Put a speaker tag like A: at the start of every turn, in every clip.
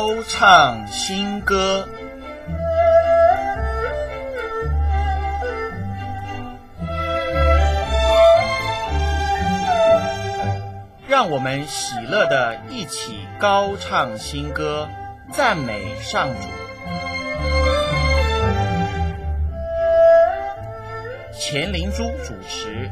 A: 高唱新歌。让我们喜乐地一起高唱新歌，赞美上主。钱灵珠主持。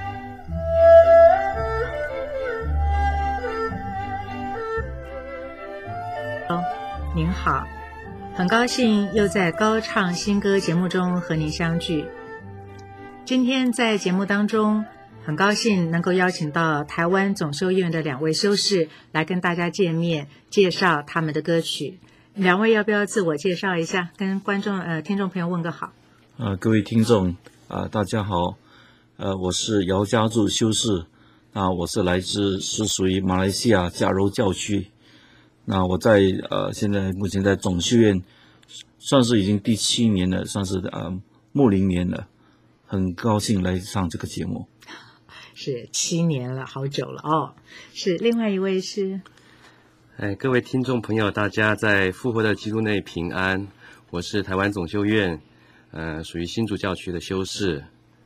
B: 您好，很高兴又在高唱新歌节目中和您相聚。今天在节目当中，很高兴能够邀请到台湾总修院的2位修士来跟大家见面，介绍他们的歌曲。2位要不要自我介绍一下，跟听众朋友问个好？
C: 各位听众大家好，我是姚家柱修士，我是属于马来西亚嘉柔教区。那我在目前在总修院，算是已经第7年了，算是牧龄年了，很高兴来上这个节目。
B: 是7年了，好久了哦。是另外一位是，
D: 各位听众朋友，大家在复活的基督内平安。我是台湾总修院，属于新竹教区的修士。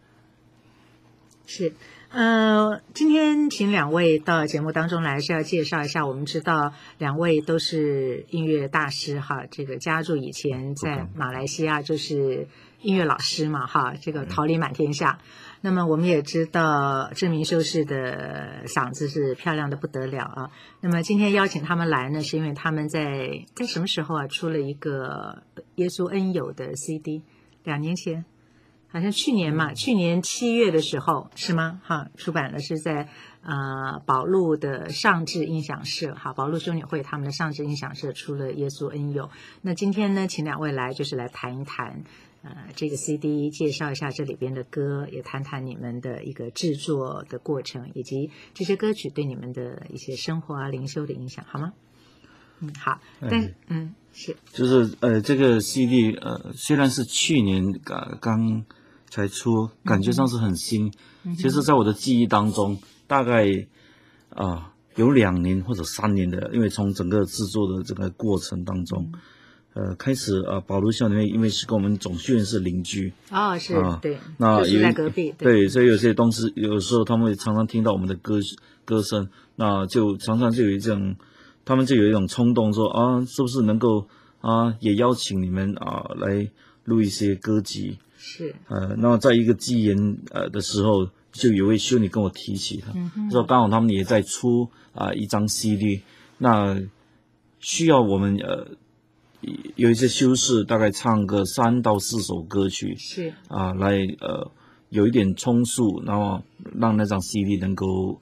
B: 是，今天请2位到节目当中来，是要介绍一下。我们知道2位都是音乐大师哈，这个家柱以前在马来西亚就是音乐老师嘛哈，这个桃李满天下。那么我们也知道志明修士的嗓子是漂亮的不得了啊。那么今天邀请他们来呢，是因为他们在什么时候出了一个耶稣恩友的 CD，2年前。好像去年7月的时候是吗？出版了，是在宝路的上智音响社，宝路修女会他们的上智音响社出了耶稣恩友。那今天呢，请2位来就是来谈一谈这个 CD， 介绍一下这里边的歌，也谈谈你们的一个制作的过程，以及这些歌曲对你们的一些生活灵修的影响，好吗？好，但是是
C: 就是这个 CD 虽然是去年刚才出，感觉上是很新。其实在我的记忆当中，大概有2年或者3年的，因为从整个制作的这个过程当中，开始保罗校里面，因为是跟我们总修院是邻居
B: 是对，
C: 那
B: 就是在隔壁，
C: 对，所以有些东西有时候他们会常常听到我们的歌声，那就常常就有一种，他们就有一种冲动说是不是能够也邀请你们来录一些歌集。是，那在一个机缘的时候，就有位修女跟我提起他，说刚好他们也在出一张 CD， 那需要我们有一些修士大概唱个3到4首歌曲，是来有一点充数，然后让那张 CD 能够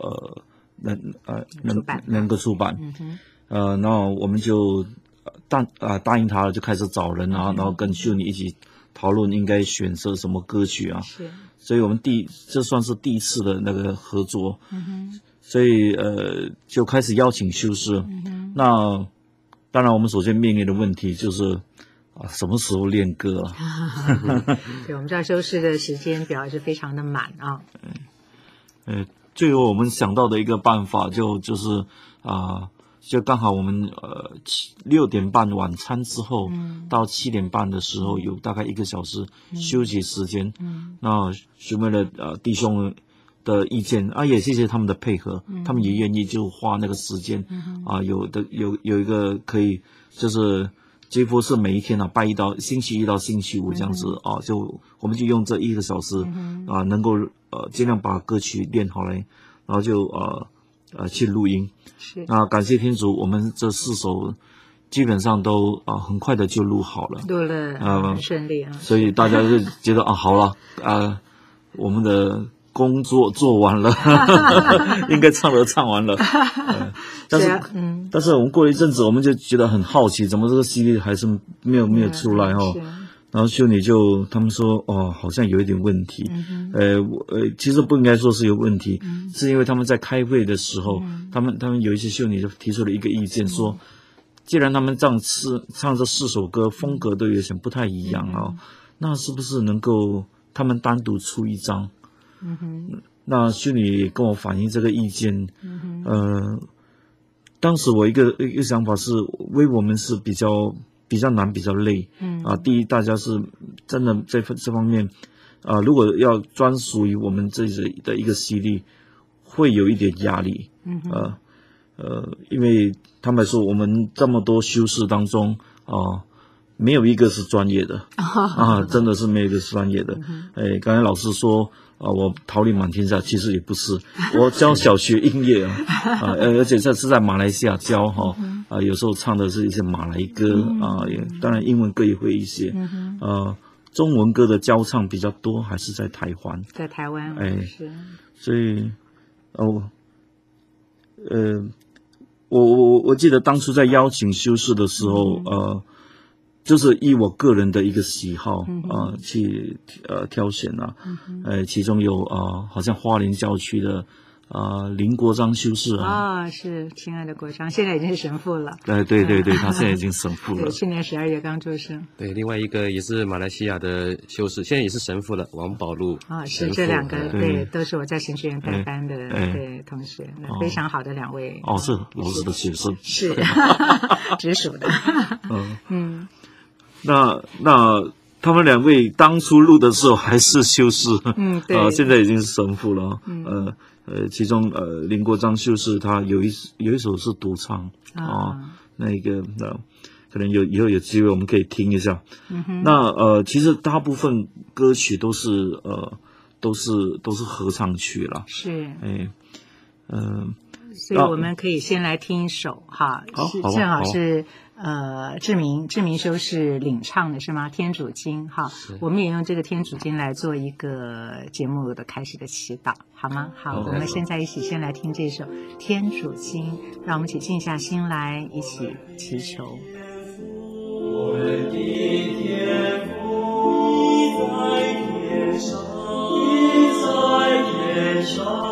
C: 能够出版，然后我们就答应他了，就开始找人然后跟修女一起讨论应该选择什么歌曲是，所以我们这算是第一次的那个合作，所以就开始邀请修士。那当然我们首先面临的问题就是什么时候练歌
B: 对，我们知道修士的时间表是非常的满
C: 最后我们想到的一个办法就是就刚好我们6点半晚餐之后，到7点半的时候有大概1个小时休息时间。那询问了弟兄的意见也谢谢他们的配合，他们也愿意就花那个时间有一个可以就是几乎是每一天星期一到星期五这样子就我们就用这1个小时能够尽量把歌曲练好来，然后就去录音。是，那感谢天主，我们这4首基本上都很快的就录好了，
B: 录了很顺利
C: 所以大家就觉得好了我们的工作做完了应该唱完了但是我们过了一阵子，我们就觉得很好奇，怎么这个 CD 还是没有出来然后修女他们说好像有一点问题，其实不应该说是有问题，是因为他们在开会的时候，他们有一些修女就提出了一个意见，说既然他们这样唱这4首歌风格都有点不太一样那是不是能够他们单独出一张？那修女也跟我反映这个意见， 当时我一个想法是，为我们是比较难，比较累。第一，大家是真的这方面，如果要专属于我们这里的一个系列，会有一点压力。因为坦白说，我们这么多修士当中没有一个是专业的真的是没有一个是专业的。刚才老师说我桃李满天下，其实也不是，我教小学音乐而且这是在马来西亚教有时候唱的是一些马来歌当然英文歌也会一些中文歌的教唱比较多，还是在台湾，是，所以我记得当初在邀请修士的时候就是以我个人的一个喜好去挑选其中有好像花莲教区的林国章修士
B: 是亲爱的国章，现在已经是神父了。
C: 对，他现在已经神父了。
B: 对，去年12月刚出生。
D: 对，另外一个也是马来西亚的修士，现在也是神父了，王宝禄。
B: 是这2个对，都是我在神学院带班的对同学，非常好的2位。
C: 是老师的学生，
B: 是直属的。
C: 那他们2位当初录的时候还是修士，对，现在已经是神父了。其中林国章修士他有一首是独唱那个可能以后有机会我们可以听一下。那其实大部分歌曲都是合唱曲了。
B: 是，所以我们可以先来听一首正好是志明修士领唱的是吗？天主经我们也用这个天主经来做一个节目的开始的祈祷，好吗？好，我们现在一起先来听这首天主经，让我们一起静下心来，一起祈求。我们的天父，你在天上，你在天上。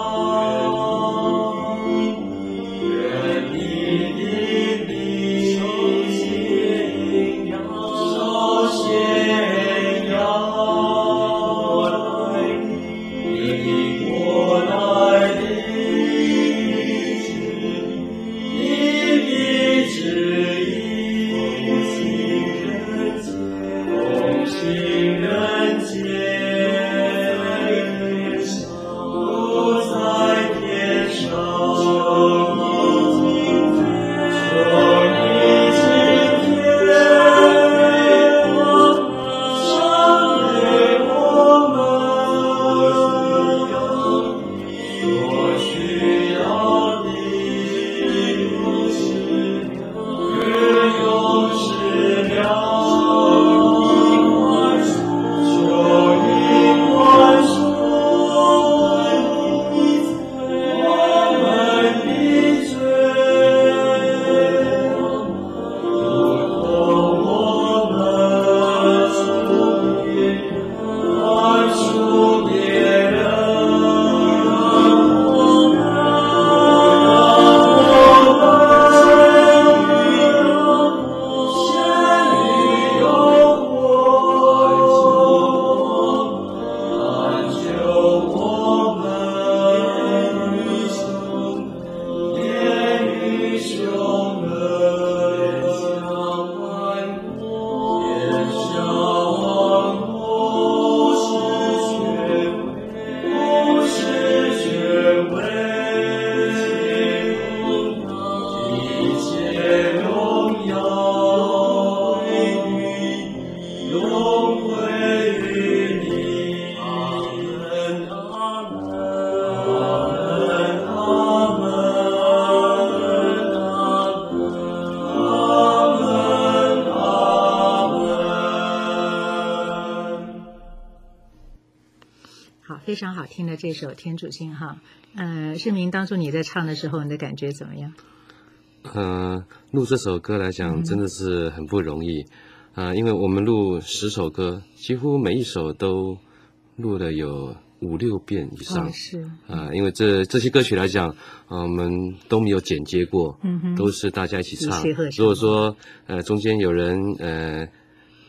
B: 非常好听的这首《天主经》世明，当初你在唱的时候，你的感觉怎么样？
D: 录这首歌来讲，真的是很不容易因为我们录10首歌，几乎每一首都录了有5-6遍以上。
B: 是
D: 因为这些歌曲来讲，我们都没有剪接过，都是大家一起唱。如果说中间有人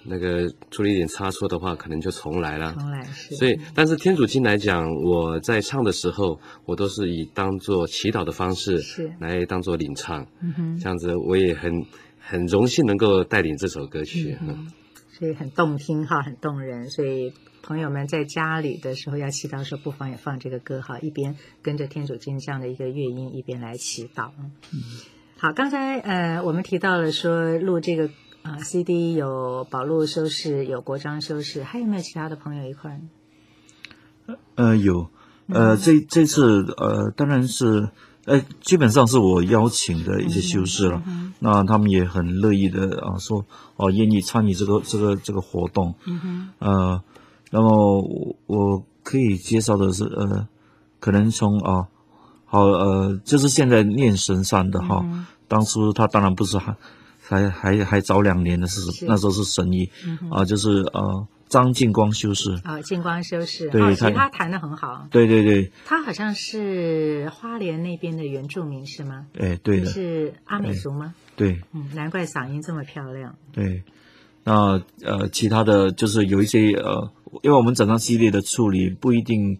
D: 那个出了一点差错的话，可能就重来了。
B: 重来是。
D: 所以，但是天主经来讲，我在唱的时候，我都是以当做祈祷的方式来当做领唱。这样子我也很荣幸能够带领这首歌曲。
B: 所以很动听哈，很动人。所以朋友们在家里的时候要祈祷的时候，不妨也放这个歌哈，一边跟着天主经这样的一个乐音，一边来祈祷。好，刚才我们提到了说录这个CD 有保禄修士，有国璋修士，还有没有其他的朋友一块呢？
C: 有，这次当然是基本上是我邀请的一些修士了，那他们也很乐意的说愿意参与这个活动，那么我可以介绍的是可能从就是现在念神山的哈，当初他当然不是还早2年的事，那时候是神医就是张敬光修士
B: 敬光修士，
C: 对，
B: 其实他弹得很好，
C: 对，
B: 他好像是花莲那边的原住民是吗？
C: 对的，
B: 是阿美族吗？
C: 对，
B: 难怪嗓音这么漂亮。
C: 对，那其他的就是有一些因为我们整张系列的处理不一定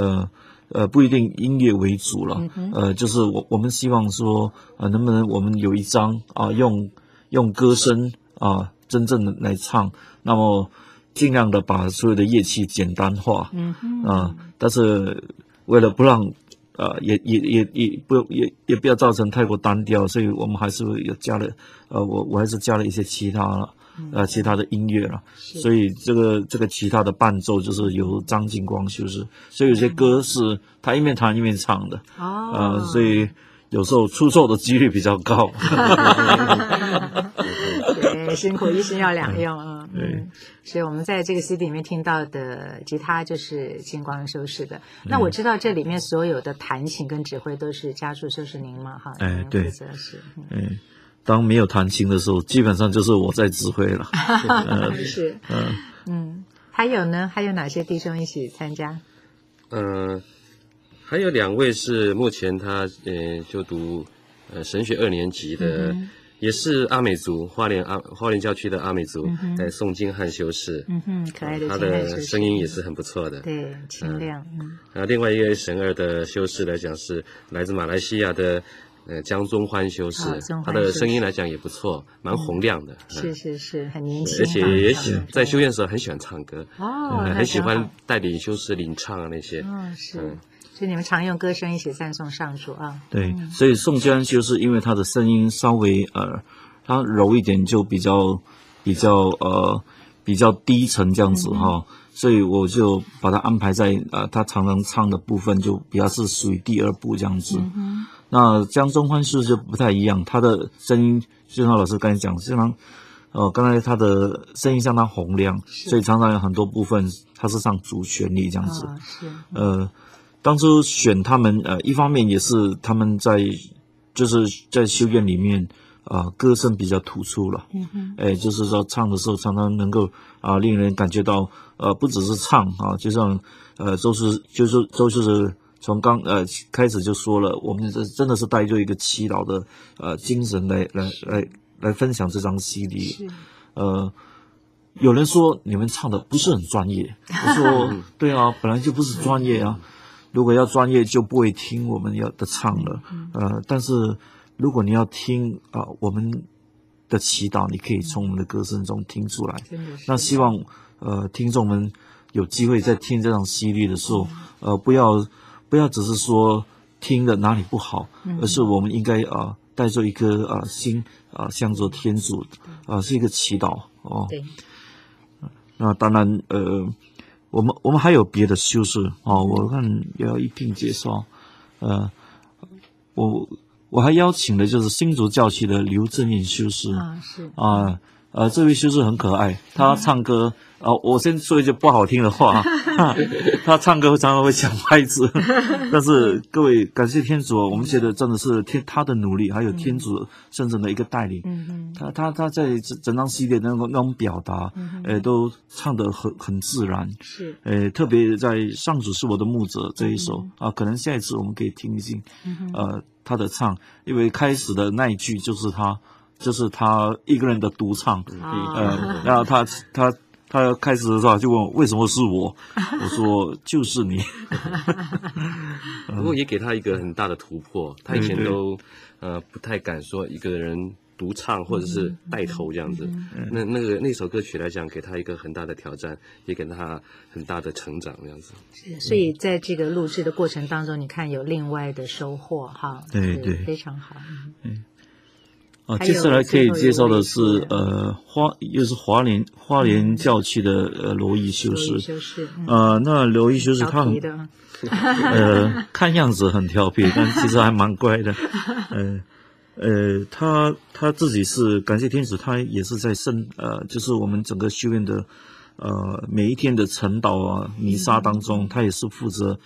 C: 音乐为主了，就是我们希望说能不能我们有一张用歌声真正的来唱，那么尽量的把所有的乐器简单化，但是为了不让也不要造成太过单调，所以我们还是有加了我还是加了一些其他的音乐了，所以这个其他的伴奏就是由张敬光修士，所以有些歌是他一面弹一面唱的，所以有时候出错的几率比较高。
B: 对，辛苦一心要两用啊。所以我们在这个 CD 里面听到的吉他就是敬光修士的。那我知道这里面所有的弹琴跟指挥都是家柱修士您嘛，哈？
C: 对，
B: 负责是。
C: 当没有弹琴的时候，基本上就是我在指挥了。
B: 是，还有呢？还有哪些弟兄一起参加？
D: 还有2位是目前他就读神学2年级的，也是阿美族花莲教区的阿美族，在宋金汉修士，
B: 可爱的
D: 他的声音也是很不错的，
B: 对，清亮。
D: 另外一位神2的修士来讲是来自马来西亚的江中欢修士，他的声音来讲也不错，蛮洪亮的，
B: 是很年轻，
D: 而且也在修院的时候很喜欢唱歌，很喜欢带领修士领唱那些，
B: 所以你们常用歌声一起赞颂上主啊？
C: 对，所以宋金汉修士因为他的声音稍微他柔一点，就比较低沉这样子所以我就把他安排在他常常唱的部分就比较是属于第2部这样子。那江中欢修士就不太一样，他的声音就像老师刚才讲，相当刚才他的声音相当洪亮，所以常常有很多部分他是唱主旋律这样子。当初选他们一方面也是他们就是在修院里面歌声比较突出了，就是说唱的时候常常能够令人感觉到不只是唱就像周修士从开始就说了，我们真的是带着一个祈祷的精神来分享这张 CD。有人说你们唱的不是很专业，我说对啊，本来就不是专业啊，如果要专业就不会听我们要的唱了。但是如果你要听我们的祈祷，你可以从我们的歌声中听出来。那希望听众们有机会在听这张 CD 的时候，不要只是说听的哪里不好，而是我们应该带着一颗心向着天主是一个祈祷
B: 对。
C: 那当然我们还有别的修士我看也要一并介绍。我还邀请的就是新竹教区的刘正彦修士这位修士很可爱，他唱歌我先说一句不好听的话他唱歌常常会讲拍子但是各位感谢天主我们觉得真的是他的努力还有天主圣神的一个带领，他在整张系列那种表达都唱得很自然，是特别在上主是我的牧者这一首可能下一次我们可以听一听他的唱，因为开始的那一句就是他就是他一个人的独唱，然后他开始的时候就问我为什么是我，我说就是你。
D: 不过也给他一个很大的突破，他以前都不太敢说一个人独唱或者是带头这样子。那首歌曲来讲，给他一个很大的挑战，也给他很大的成长这样子。
B: 所以在这个录制的过程当中，你看有另外的收获哈。
C: 对，
B: 非常好。
C: 接下来可以介绍的是又是华联教区的罗伊修士。那罗伊修士他看样子很调皮，但其实还蛮乖的。他自己是感谢天使，他也是在就是我们整个修院的每一天的晨祷啊、弥撒当中，他也是负责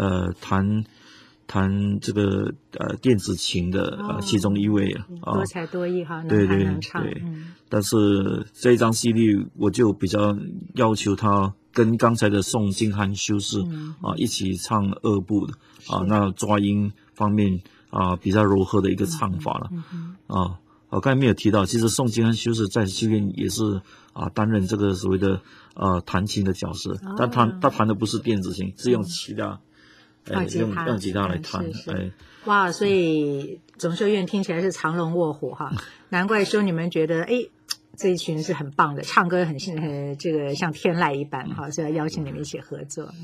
C: 弹这个电子琴的其中一位
B: 多才多艺哈，
C: 对，
B: 能唱。
C: 但是这一张 CD 我就比较要求他跟刚才的宋金汉修士一起唱二部的那抓音方面比较柔和的一个唱法了我刚才没有提到，其实宋金汉修士在修院也是担任这个所谓的弹琴的角色，但他弹的不是电子琴，是用其他。用吉他来弹，
B: 哇！所以总修院听起来是藏龙卧虎哈，难怪说你们觉得这一群是很棒的，唱歌很这个像天籁一般哈，所以要邀请你们一起合作。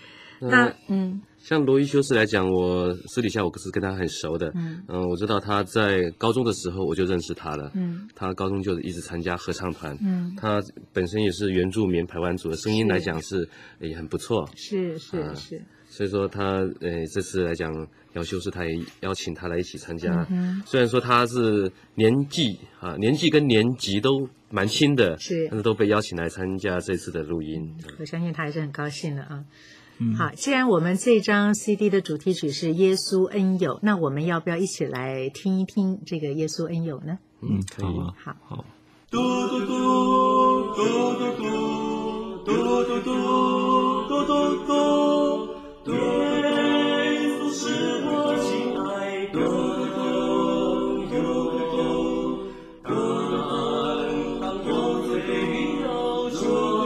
D: 像罗伊修士来讲，我私底下我是跟他很熟的。我知道他在高中的时候我就认识他了。他高中就一直参加合唱团。他本身也是原住民排湾族的，声音来讲是也很不错。是。所以说他这次来讲，姚修士他也邀请他来一起参加。虽然说他是年纪跟年级都蛮轻的，但是都被邀请来参加这次的录音。
B: 我相信他还是很高兴的啊。好，既然我们这张 CD 的主题曲是耶稣恩友，那我们要不要一起来听一听这个耶稣恩友呢？
C: 可以。
B: 好。
E: 嘟嘟嘟嘟嘟嘟嘟嘟嘟嘟嘟嘟，耶稣是我亲爱的友，当我最要求。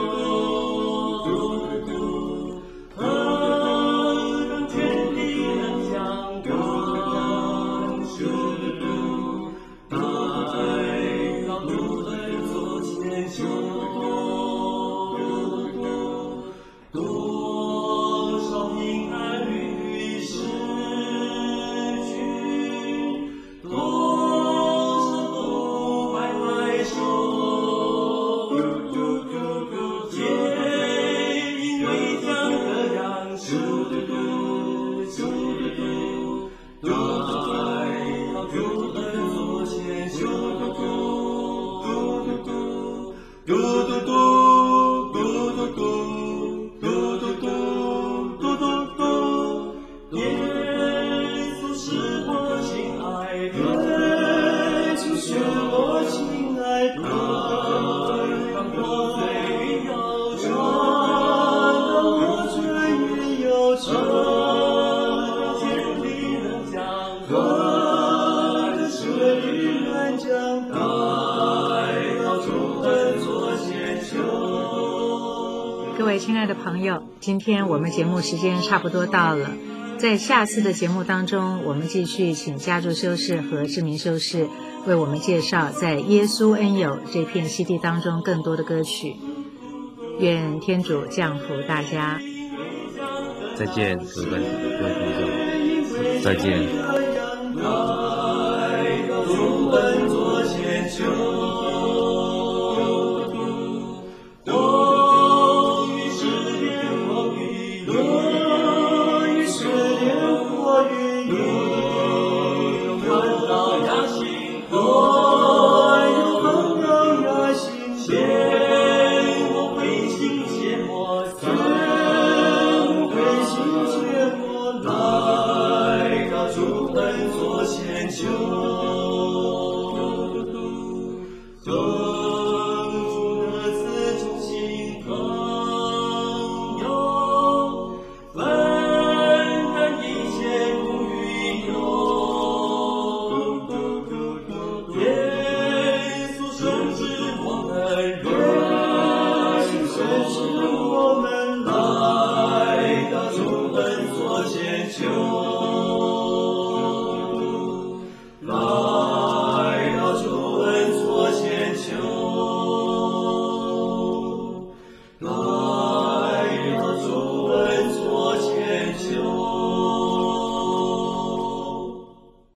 B: 各位亲爱的朋友，今天我们节目时间差不多到了，在下次的节目当中，我们继续请家柱修士和志明修士为我们介绍在耶稣恩友这片 CD 当中更多的歌曲。愿天主降福大家，
D: 再见，各位听众，
C: 再见。
E: 主恩做先修。